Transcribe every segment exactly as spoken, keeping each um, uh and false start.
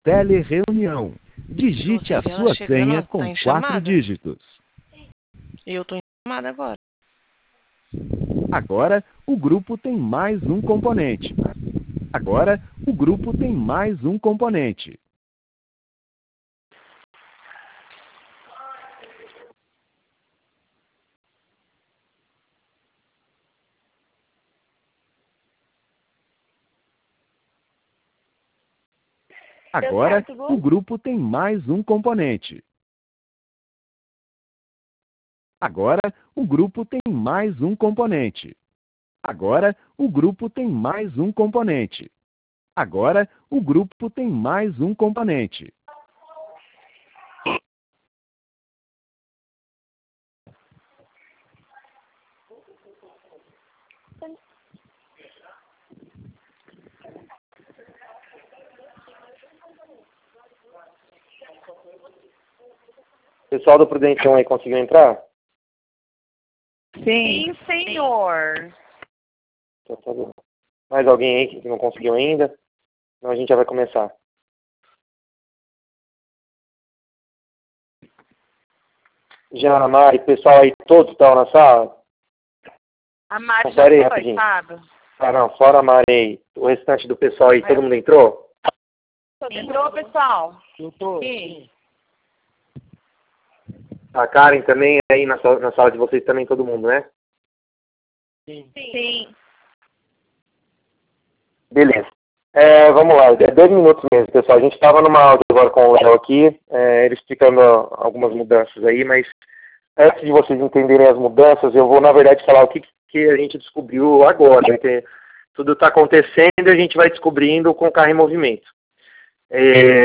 Telereunião. Digite a sua senha com quatro dígitos. Eu estou em chamada agora. Agora, o grupo tem mais um componente. Agora, o grupo tem mais um componente. Agora, o grupo tem mais um componente. Agora, o grupo tem mais um componente. Agora, o grupo tem mais um componente. Agora, o grupo tem mais um componente. Pessoal do Prudential aí conseguiu entrar? Sim, senhor. Mais alguém aí que não conseguiu ainda? Então a gente já vai começar. Já, Mari, pessoal aí, todos estão na sala? A Mari Confere aí já foi, rapidinho. Fábio. Ah, não, fora a Mari aí. O restante do pessoal aí, todo mundo entrou? Entrou, pessoal? Eu tô. Sim. A Karen também aí na sala, na sala de vocês também, todo mundo, né? Sim. Sim. Beleza. É, vamos lá, é dois minutos mesmo, pessoal. A gente estava numa aula agora com o Léo aqui, é, ele explicando algumas mudanças aí, mas antes de vocês entenderem as mudanças, eu vou, na verdade, falar o que, que a gente descobriu agora. Né? Tudo está acontecendo e a gente vai descobrindo com o carro em movimento. É,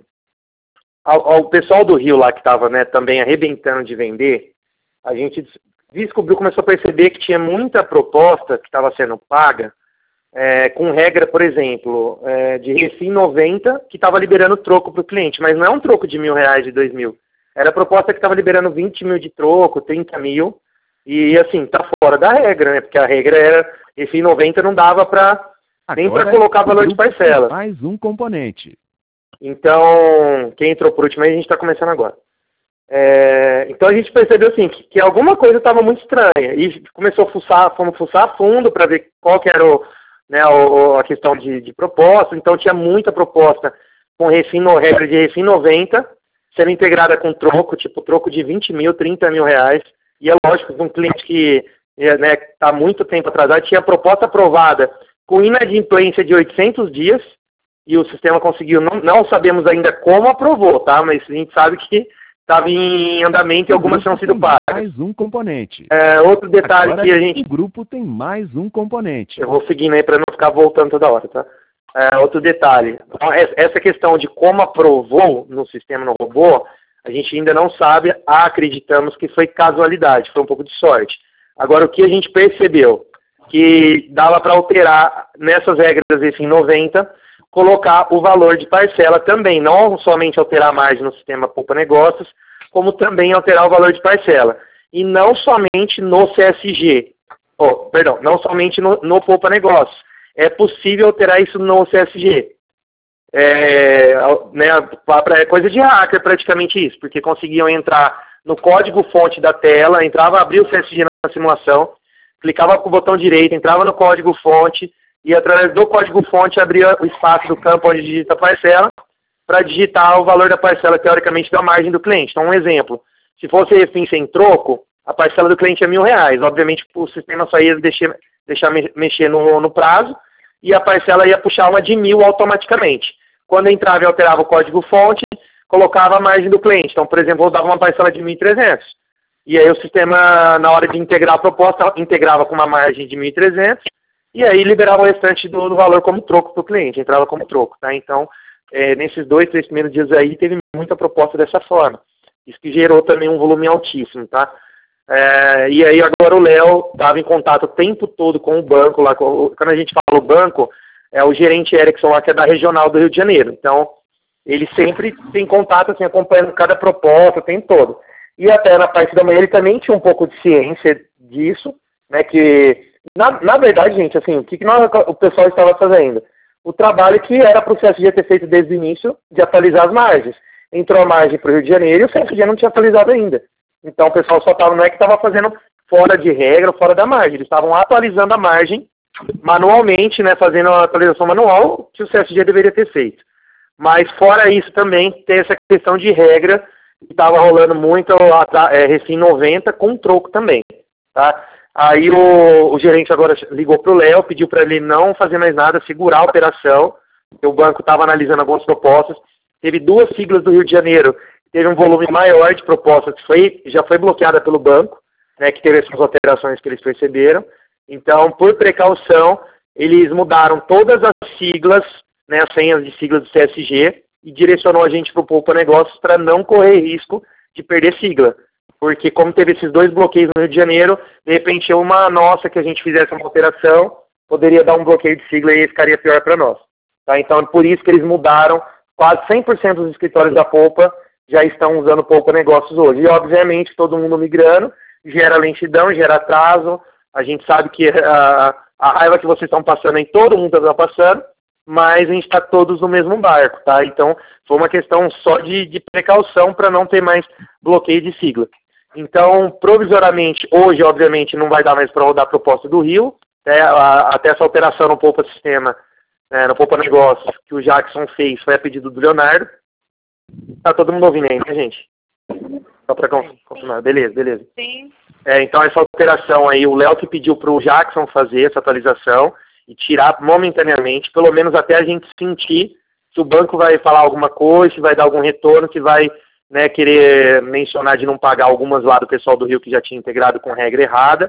ao, ao pessoal do Rio lá que estava, né, também arrebentando de vender, a gente descobriu, começou a perceber que tinha muita proposta que estava sendo paga, é, com regra, por exemplo, é, de Refim noventa, que estava liberando troco para o cliente, mas não é um troco de mil reais, de dois mil. Era a proposta que estava liberando vinte mil de troco, trinta mil, e assim, tá fora da regra, né? Porque a regra era, Refim noventa não dava para nem para colocar valor de parcela. Mais um componente. Então, quem entrou por último aí, a gente está começando agora. É, então a gente percebeu assim, que, que alguma coisa estava muito estranha. E começou a fuçar, fomos fuçar a fundo para ver qual que era o, né, o, a questão de, de proposta. Então tinha muita proposta com refim, no, regra de Refim noventa, sendo integrada com troco, tipo troco de vinte mil, trinta mil reais. E é lógico que um cliente que está, né, tá muito tempo atrasado, tinha proposta aprovada com inadimplência de oitocentos dias, e o sistema conseguiu, não, não sabemos ainda como aprovou, tá? Mas a gente sabe que estava em andamento e algumas tinham sido pagas. Mais um componente. É, outro detalhe Agora, que a gente... o grupo tem mais um componente. Eu vou seguindo aí para não ficar voltando toda hora, tá? É, outro detalhe. Essa questão de como aprovou no sistema no robô, a gente ainda não sabe, acreditamos que foi casualidade, foi um pouco de sorte. Agora, o que a gente percebeu? Que dava para alterar nessas regras Refim noventa, colocar o valor de parcela também, não somente alterar a margem no sistema Poupa Negócios, como também alterar o valor de parcela. E não somente no C S G, oh, perdão, não somente no, no Poupa Negócios. É possível alterar isso no C S G. É, né, é coisa de hacker praticamente isso, porque conseguiam entrar no código-fonte da tela, entrava, abria o C S G na simulação, clicava com o botão direito, entrava no código-fonte, e através do código-fonte abria o espaço do campo onde digita a parcela para digitar o valor da parcela, teoricamente, da margem do cliente. Então, um exemplo, se fosse refim sem troco, a parcela do cliente é mil reais. Obviamente, o sistema só ia deixar, deixar mexer no, no prazo e a parcela ia puxar uma de mil automaticamente. Quando entrava e alterava o código-fonte, colocava a margem do cliente. Então, por exemplo, eu dava uma parcela de mil e trezentos. E aí o sistema, na hora de integrar a proposta, integrava com uma margem de mil e trezentos, e aí liberava o restante do, do valor como troco para o cliente, entrava como troco, tá? Então, é, nesses dois, três primeiros dias aí, teve muita proposta dessa forma. Isso que gerou também um volume altíssimo, tá? É, e aí agora o Léo estava em contato o tempo todo com o banco, lá, com, quando a gente fala o banco, é o gerente Erickson lá, que é da regional do Rio de Janeiro. Então, ele sempre tem contato, assim, acompanhando cada proposta, o tempo todo. E até na parte da manhã ele também tinha um pouco de ciência disso, né, que... Na, na verdade, gente, assim, o que, que nós, o pessoal estava fazendo? o trabalho que era para o C S G ter feito desde o início, de atualizar as margens. Entrou a margem para o Rio de Janeiro e o C S G não tinha atualizado ainda. Então o pessoal só estava, não é que estava fazendo fora de regra, fora da margem, eles estavam atualizando a margem manualmente, né, fazendo a atualização manual que o C S G deveria ter feito. Mas fora isso também tem essa questão de regra que estava rolando muito é, recém noventa com troco também, tá? Aí o, o gerente agora ligou para o Léo, pediu para ele não fazer mais nada, segurar a operação. O banco estava analisando algumas propostas. Teve duas siglas do Rio de Janeiro, teve um volume maior de propostas que foi, já foi bloqueada pelo banco, né, que teve essas alterações que eles perceberam. Então, por precaução, eles mudaram todas as siglas, né, as senhas de siglas do C S G e direcionou a gente para o Poupa Negócios para não correr risco de perder sigla. Porque como teve esses dois bloqueios no Rio de Janeiro, de repente uma nossa que a gente fizesse uma operação, poderia dar um bloqueio de sigla e ficaria pior para nós. Tá? Então é por isso que eles mudaram, quase cem por cento dos escritórios da Poupa já estão usando Poupa Negócios hoje. E obviamente todo mundo migrando, gera lentidão, gera atraso, a gente sabe que a, a raiva que vocês estão passando aí, todo mundo está passando, mas a gente está todos no mesmo barco, tá? Então foi uma questão só de, de precaução para não ter mais bloqueio de sigla. Então, provisoriamente, hoje, obviamente, não vai dar mais para rodar a proposta do Rio, né, até essa alteração no Poupa Sistema, né, no Poupa Negócios, que o Jackson fez, foi a pedido do Leonardo. Tá todo mundo ouvindo aí, né, gente? Só para confirmar. Beleza, beleza. Sim. É, então, essa alteração aí, o Léo que pediu para o Jackson fazer essa atualização e tirar momentaneamente, pelo menos até a gente sentir se o banco vai falar alguma coisa, se vai dar algum retorno, se vai... Né, querer mencionar de não pagar algumas lá do pessoal do Rio que já tinha integrado com regra errada.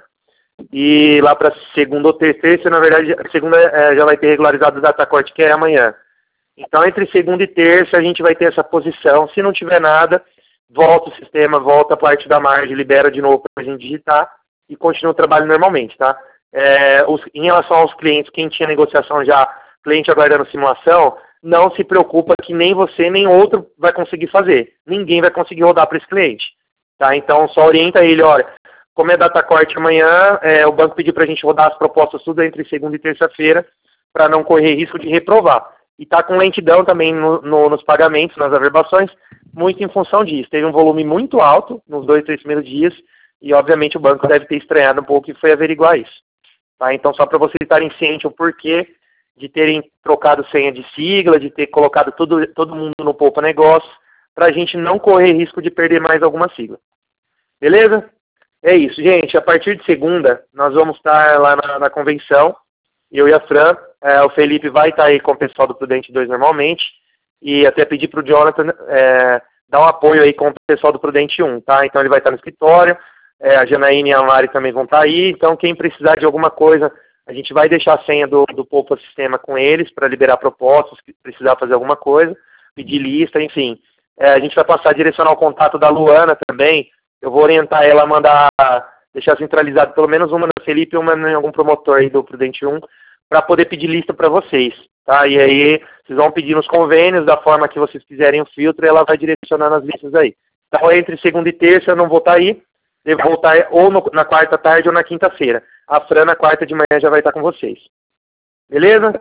E lá para segunda ou terça, na verdade, a segunda é, já vai ter regularizado o datacorte, que é amanhã. Então, entre segunda e terça, a gente vai ter essa posição. Se não tiver nada, volta o sistema, volta a parte da margem, libera de novo para a gente digitar e continua o trabalho normalmente, tá? É, os, em relação aos clientes, quem tinha negociação já, cliente aguardando simulação, não se preocupa que nem você nem outro vai conseguir fazer. Ninguém vai conseguir rodar para esse cliente. Tá? Então, só orienta ele, olha, como é data corte amanhã, é, o banco pediu para a gente rodar as propostas tudo entre segunda e terça-feira para não correr risco de reprovar. E está com lentidão também no, no, nos pagamentos, nas averbações, muito em função disso. Teve um volume muito alto nos dois, três primeiros dias e, obviamente, o banco deve ter estranhado um pouco e foi averiguar isso. Tá? Então, só para vocês estarem cientes o porquê de terem trocado senha de sigla, de ter colocado todo, todo mundo no Poupa Negócios, para a gente não correr risco de perder mais alguma sigla. Beleza? É isso, gente. A partir de segunda, nós vamos estar lá na, na convenção, eu e a Fran. É, o Felipe vai estar aí com o pessoal do Prudente dois normalmente, e até pedir para o Jonathan é, dar um apoio aí com o pessoal do Prudente um, tá? Então ele vai estar no escritório, é, a Janaína e a Mari também vão estar aí, então quem precisar de alguma coisa, a gente vai deixar a senha do, do Poupa Sistema com eles para liberar propostas, se precisar fazer alguma coisa, pedir lista, enfim. É, a gente vai passar a direcionar o contato da Luana também. Eu vou orientar ela a mandar, deixar centralizado pelo menos uma no Felipe e uma em algum promotor aí do Prudente um, para poder pedir lista para vocês. Tá? E aí vocês vão pedir nos convênios, da forma que vocês quiserem o filtro, e ela vai direcionando as listas aí. Então, entre segunda e terça eu não vou estar aí. Devo voltar ou no, na quarta tarde ou na quinta-feira. A Fran na quarta de manhã já vai estar com vocês. Beleza?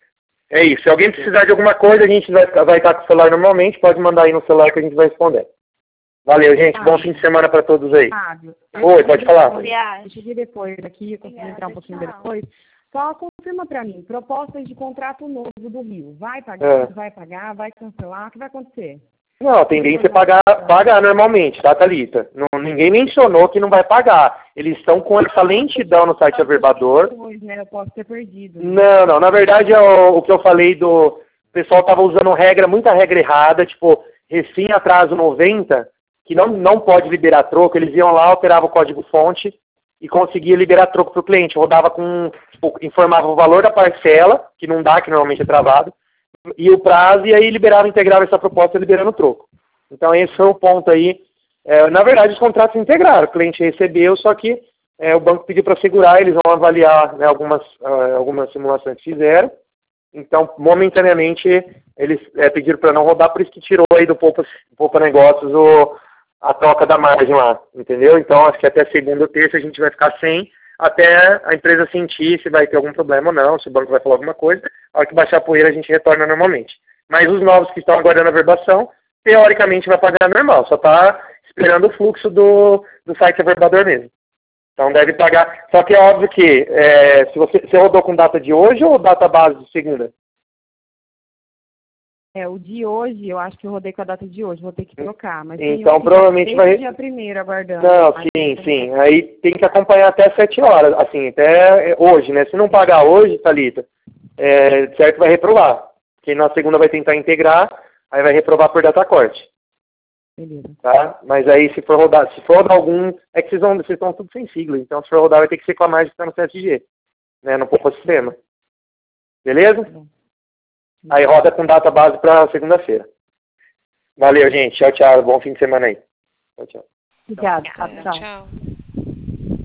É isso. Se alguém precisar de alguma coisa, a gente vai, vai estar com o celular normalmente. Pode mandar aí no celular que a gente vai responder. Valeu, gente. Fábio. Bom fim de semana para todos aí. Fábio, Oi, pode falar. Eu cheguei depois daqui, eu consegui entrar um pouquinho depois. Só confirma para mim, propostas de contrato novo do Rio. Vai pagar, é. vai pagar, vai cancelar, o que vai acontecer? Não, a tendência é pagar, pagar normalmente, tá, Thalita? Não, ninguém mencionou que não vai pagar. Eles estão com essa lentidão no site averbador. Pois, né? Eu posso ter perdido. Não, não. Na verdade, é o, o que eu falei do... O pessoal estava usando regra, muita regra errada, tipo, recém atraso noventa, que não, não pode liberar troco. Eles iam lá, alteravam o código-fonte e conseguia liberar troco para o cliente. Rodava com... Tipo, informava o valor da parcela, que não dá, que normalmente é travado, e o prazo, e aí liberava, integrava essa proposta liberando o troco. Então esse foi o ponto aí. É, na verdade, os contratos se integraram, o cliente recebeu, só que é, o banco pediu para segurar, eles vão avaliar, né, algumas, uh, algumas simulações que fizeram. Então, momentaneamente, eles é, pediram para não rodar, por isso que tirou aí do Poupa, Poupa Negócios o, a troca da margem lá, entendeu? Então, acho que até segunda ou terça a gente vai ficar sem, até a empresa sentir se vai ter algum problema ou não, se o banco vai falar alguma coisa. A hora que baixar a poeira, a gente retorna normalmente. Mas os novos que estão aguardando a verbação, teoricamente vai pagar normal, só está esperando o fluxo do, do site averbador mesmo. Então deve pagar. Só que é óbvio que é, se você, você rodou com data de hoje ou data base de segunda? É, o de hoje, eu acho que eu rodei com a data de hoje, vou ter que trocar. Mas então provavelmente vai. dia primeiro aguardando. Não, sim, sim. Aí tem que acompanhar até sete horas, assim, até hoje, né? Se não pagar hoje, Thalita, é, certo, vai reprovar. Porque na segunda vai tentar integrar, aí vai reprovar por data corte. Beleza. Tá? Mas aí se for rodar, se for rodar algum. É que vocês, vão, vocês estão tudo sem sigla, então se for rodar vai ter que ser com a margem que está no C S G, né? No Poupa Sistema. Beleza? Tá bom. Aí roda com data base para segunda-feira. Valeu, gente. Tchau, tchau. Bom fim de semana aí. Tchau, tchau. Obrigada. Tchau, tchau. Tchau.